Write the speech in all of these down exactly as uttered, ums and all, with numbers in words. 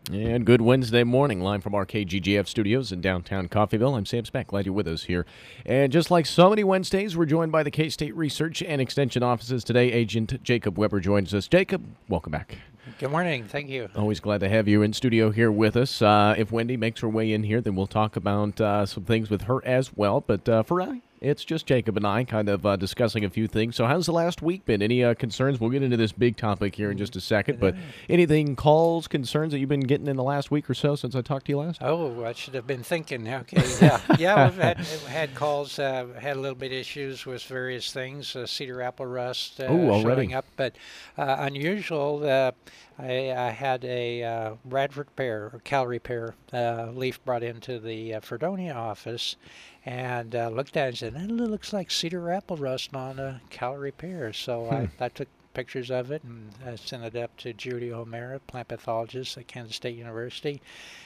And good Wednesday morning, live from our K G G F studios in downtown Coffeyville. I'm Sam Speck. Glad you're with us here. And just like so many Wednesdays, we're joined by the K-State Research and Extension offices today. Agent Jacob Weber joins us. Jacob, welcome back. Good morning. Thank you. Always glad to have you in studio here with us. Uh, if Wendy makes her way in here, then we'll talk about uh, some things with her as well. But uh, for now, it's just Jacob and I kind of uh, discussing a few things. So how's the last week been? Any uh, concerns? We'll get into this big topic here in just a second. But anything, calls, concerns that you've been getting in the last week or so since I talked to you last? Oh, I should have been thinking. Okay, yeah, yeah. We've had had calls. Uh, had a little bit issues with various things. Uh, cedar apple rust uh, Ooh, already. showing up, but uh, unusual. Uh, I, I had a uh, Bradford pear, or Cal repair uh, leaf brought into the uh, Fredonia office, and uh, looked at it and said, "That looks like cedar apple rust on a Cal repair." So Hmm. I, I took pictures of it and uh, sent it up to Judy O'Mara, plant pathologist at Kansas State University.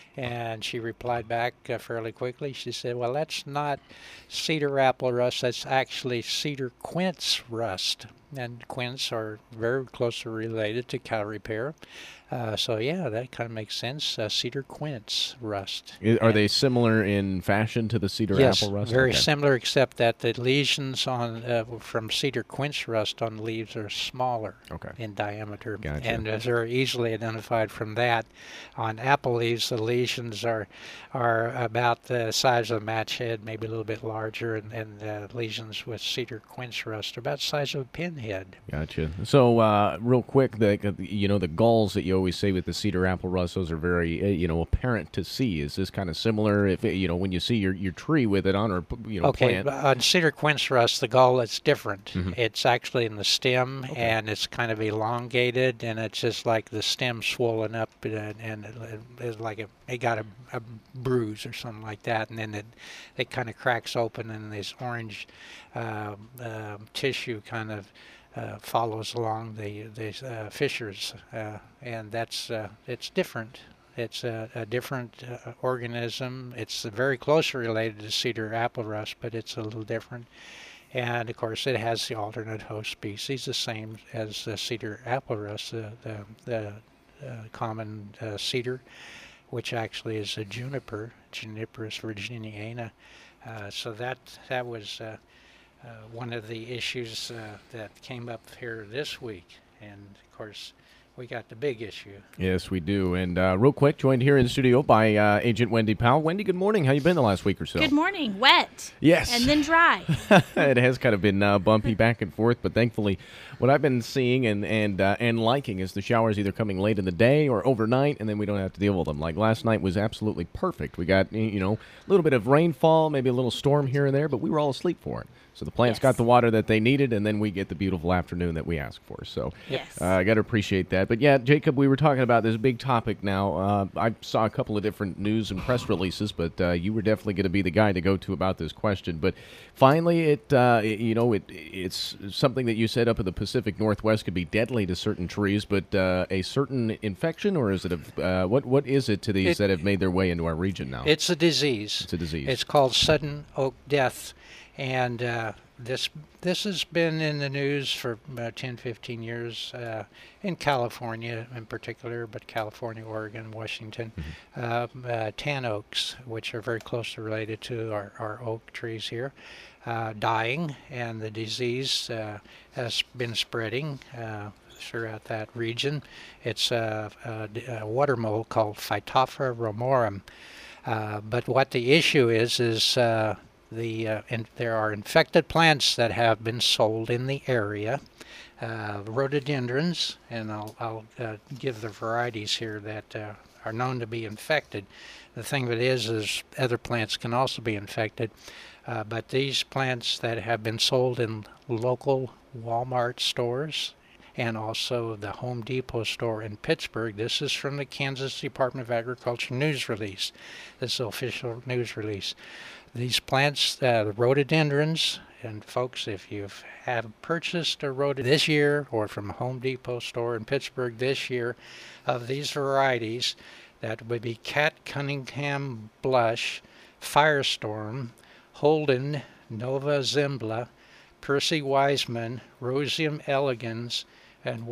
And she replied back uh, fairly quickly. She said, "Well, that's not cedar apple rust. That's actually cedar quince rust." And quince are very closely related to Cal repair. Uh, so, yeah, that kind of makes sense. Uh, cedar quince rust. I- Are And- they similar in fashion to the cedar Yes, apple rust? very Okay. similar, except that the lesions on uh, from cedar quince rust on leaves are smaller Okay. in diameter, Gotcha. and uh, they're easily identified from that. On apple leaves, the lesions are are about the size of a match head, maybe a little bit larger, and, and uh, lesions with cedar quince rust are about the size of a pinhead. Gotcha. So, uh, real quick, the you know the galls that you always say with the cedar apple rust, those are very uh, you know apparent to see. Is this kind of similar? If it, you know when you see your, your tree with it on, or you know Okay, plant. but on cedar quince rust, the gall is different. Mhm. It's actually in the stem, Okay. and it's kind of elongated, and it's just like the stem swollen up, and, and it, it's like a, it got a, a bruise or something like that, and then it, it kind of cracks open, and this orange uh, uh, tissue kind of uh, follows along the these uh, fissures, uh, and that's uh, it's different. It's a, a different uh, organism. It's very closely related to cedar apple rust, but it's a little different. And of course, it has the alternate host species, the same as the cedar apple rust, the, the, the uh, common uh, cedar, which actually is a juniper, Juniperus virginiana. Uh, so that that was uh, uh, one of the issues uh, that came up here this week. And of course, we got the big issue. Yes, we do. And uh, real quick, joined here in the studio by uh, Agent Wendy Powell. Wendy, good morning. How you been the last week or so? Good morning. Wet. Yes. And then dry. It has kind of been uh, bumpy back and forth, but thankfully, what I've been seeing and and uh, and liking is the showers either coming late in the day or overnight, and then we don't have to deal with them. Like last night was absolutely perfect. We got you know a little bit of rainfall, maybe a little storm here and there, but we were all asleep for it. So the plants Yes. got the water that they needed, and then we get the beautiful afternoon that we asked for. So Yes. uh, I got to appreciate that. But yeah, Jacob, we were talking about this big topic now. Uh, I saw a couple of different news and press releases, but uh, you were definitely going to be the guy to go to about this question. But finally, it, uh, it you know, it it's something that you said up in the Pacific Northwest could be deadly to certain trees, but uh, a certain infection, or is it a uh, what what is it to these It- that have made their way into our region now? It's a disease. It's a disease. It's called sudden oak death, and uh, this this has been in the news for about ten, fifteen years uh, in California in particular, but California, Oregon, Washington. Mm-hmm. Uh, uh, tan oaks, which are very closely related to our, our oak trees here, uh, dying, and the disease uh, has been spreading uh, throughout that region. It's a, a, a water mold called Phytophthora ramorum. Uh, but what the issue is, is uh, the uh, in, there are infected plants that have been sold in the area, uh, rhododendrons, and I'll, I'll uh, give the varieties here that uh, are known to be infected. The thing of it is, is other plants can also be infected, uh, but these plants that have been sold in local Walmart stores and also the Home Depot store in Pittsburgh. This is from the Kansas Department of Agriculture news release. This is the official news release. These plants, uh, the rhododendrons, and folks, if you've have purchased a rhododendron this year or from a Home Depot store in Pittsburgh this year of these varieties, that would be Cat Cunningham Blush, Firestorm, Holden, Nova Zembla, Percy Wiseman, Rosium elegans, and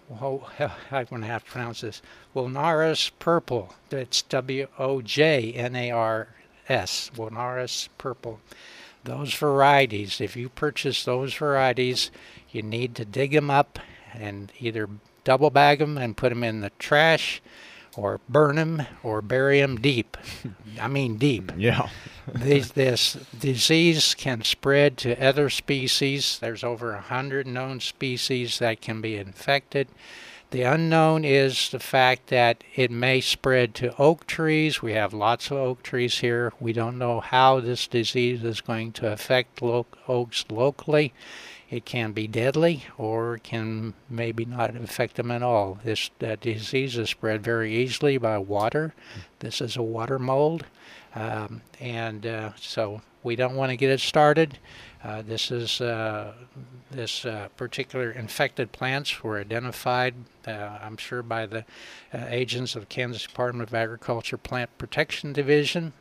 oh, I'm going to have to pronounce this, Wonaris purple. It's W O J N A R S, Wonaris purple. Those varieties, if you purchase those varieties, you need to dig them up and either double bag them and put them in the trash, or burn them, or bury them deep. I mean deep. Yeah. These, this disease can spread to other species. There's over a hundred known species that can be infected. The unknown is the fact that it may spread to oak trees. We have lots of oak trees here. We don't know how this disease is going to affect lo- oaks locally. It can be deadly, or can maybe not affect them at all. This uh, disease is spread very easily by water. This is a water mold, um, and uh, so we don't want to get it started. Uh, this is uh, this uh, particular infected plants were identified, uh, I'm sure, by the uh, agents of Kansas Department of Agriculture Plant Protection Division,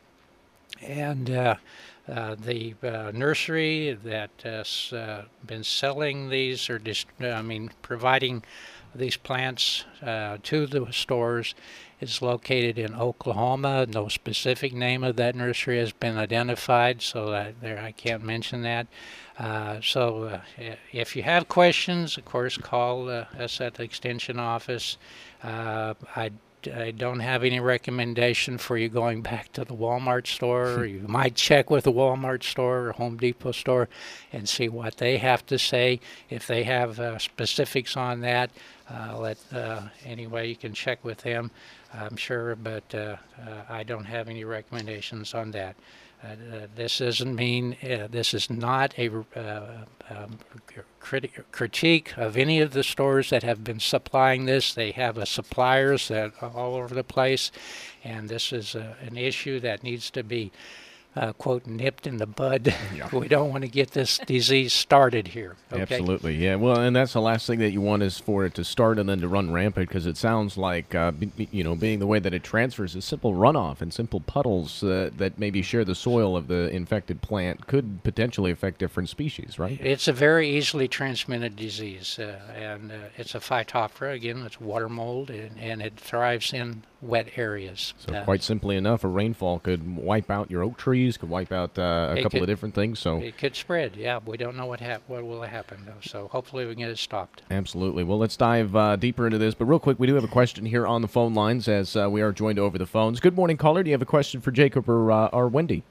and uh, uh, the uh, nursery that has uh, been selling these, or dist- I mean, providing these plants uh, to the stores, is located in Oklahoma. No specific name of that nursery has been identified, so that there I can't mention that. Uh, so uh, if you have questions, of course, call uh, us at the Extension office. Uh, I, I don't have any recommendation for you going back to the Walmart store. You might check with the Walmart store or Home Depot store and see what they have to say. If they have uh, specifics on that, uh, let uh, anyway, you can check with them, I'm sure, but uh, uh, I don't have any recommendations on that. Uh, uh, this doesn't mean, uh, this is not a uh, um, crit- critique of any of the stores that have been supplying this. They have a suppliers that are all over the place, and this is a, an issue that needs to be Uh, quote, nipped in the bud. Yeah. We don't want to get this disease started here. Okay? Absolutely, yeah. Well, and that's the last thing that you want, is for it to start and then to run rampant, because it sounds like, uh, b- you know, being the way that it transfers, is simple runoff and simple puddles uh, that maybe share the soil of the infected plant could potentially affect different species, right? It's a very easily transmitted disease, uh, and uh, it's a Phytophthora. Again, it's water mold, and, and it thrives in wet areas. So uh, quite simply enough, a rainfall could wipe out your oak trees, could wipe out uh, a couple could, of different things. So it could spread. Yeah, we don't know what hap- what will happen though. So hopefully we can get it stopped. Absolutely. Well, let's dive uh, deeper into this. But real quick, we do have a question here on the phone lines, as uh, we are joined over the phones. Good morning, caller. Do you have a question for Jacob or uh, or Wendy?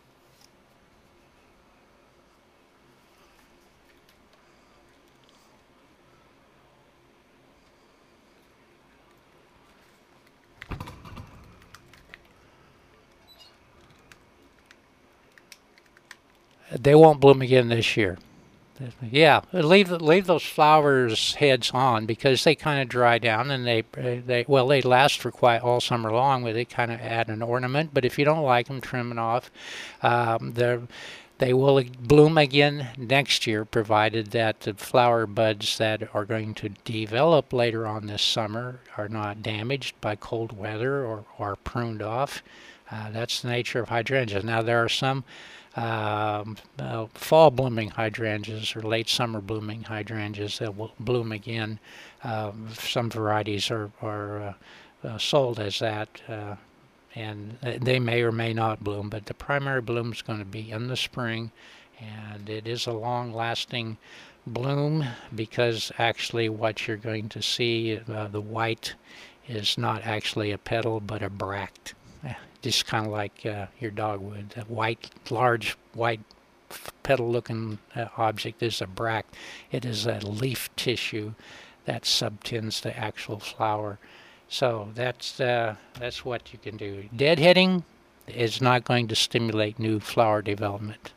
They won't bloom again this year. Yeah, leave leave those flowers heads on, because they kind of dry down, and they they well they last for quite all summer long, but they kind of add an ornament. But if you don't like them, trim it off. Um, they're They will bloom again next year, provided that the flower buds that are going to develop later on this summer are not damaged by cold weather or, or pruned off. Uh, that's the nature of hydrangeas. Now, there are some um, uh, fall blooming hydrangeas or late summer blooming hydrangeas that will bloom again. Um, some varieties are, are uh, uh, sold as that. Uh, and they may or may not bloom, but the primary bloom is going to be in the spring, and it is a long-lasting bloom, because actually what you're going to see, uh, the white is not actually a petal but a bract, just kind of like uh, your dogwood. A white, large white petal-looking uh, object is a bract. It is a leaf tissue that subtends the actual flower. So that's uh, that's what you can do. Deadheading is not going to stimulate new flower development.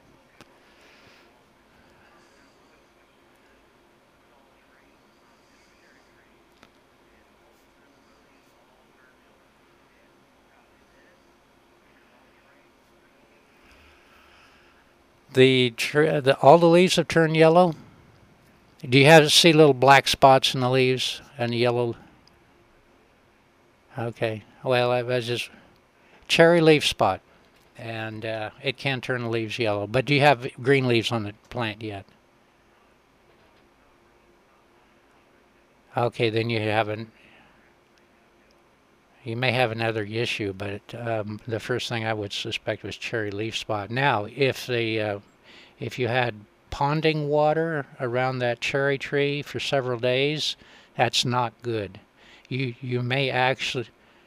The, tr- the all the leaves have turned yellow. Do you have see little black spots in the leaves and yellow? Okay, well, I was just cherry leaf spot, and uh, it can turn the leaves yellow. But do you have green leaves on the plant yet? Okay, then you have an you may have another issue, but um, the first thing I would suspect was cherry leaf spot. Now, if the uh, if you had ponding water around that cherry tree for several days, that's not good. You you may actually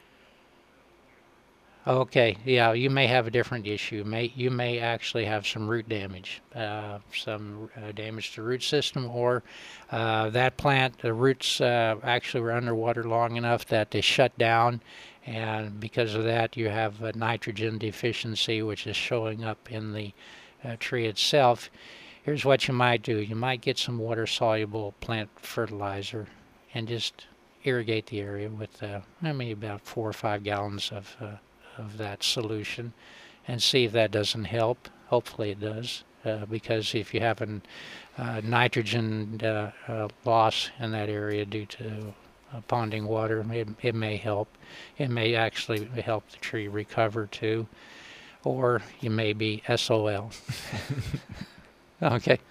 Okay, yeah, you may have a different issue. May you may actually have some root damage, uh, some uh, damage to the root system, or uh, that plant, the roots uh, actually were underwater long enough that they shut down, and because of that, you have a nitrogen deficiency, which is showing up in the uh, tree itself. Here's what you might do: you might get some water-soluble plant fertilizer, and just irrigate the area with, uh, I mean, about four or five gallons of uh, of that solution, and see if that doesn't help. Hopefully it does, uh, because if you have a uh, nitrogen uh, uh, loss in that area due to uh, ponding water, it, it may help. It may actually help the tree recover too, or you may be S O L. Okay.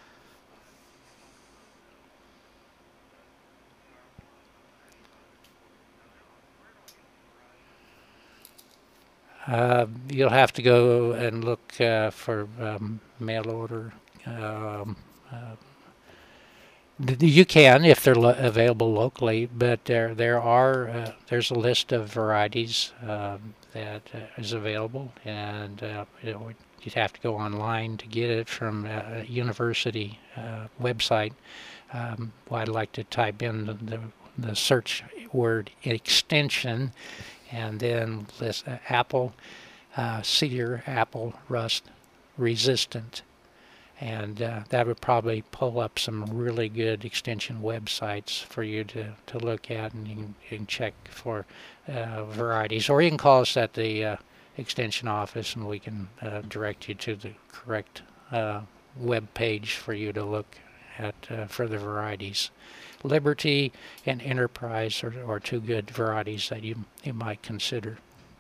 Uh, you'll have to go and look uh, for um, mail order. Um, uh, you can if they're lo available locally, but there there are uh, there's a list of varieties um, that uh, is available, and uh, you know, you'd have to go online to get it from a university uh, website. Um, well, I'd like to type in the, the the search word extension, and then list uh, apple, uh, cedar, apple, rust, resistant. And uh, that would probably pull up some really good extension websites for you to, to look at, and you can, you can check for uh, varieties. Or you can call us at the uh, extension office, and we can uh, direct you to the correct uh, web page for you to look at uh, for the varieties. Liberty and Enterprise are, are two good varieties that you, you might consider.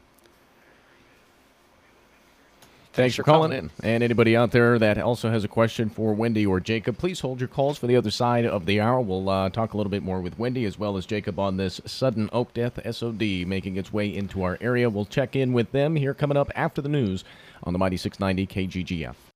Thanks for calling in. And anybody out there that also has a question for Wendy or Jacob, please hold your calls for the other side of the hour. We'll uh, talk a little bit more with Wendy as well as Jacob on this sudden oak death, S O D, making its way into our area. We'll check in with them here coming up after the news on the Mighty six ninety K G G F.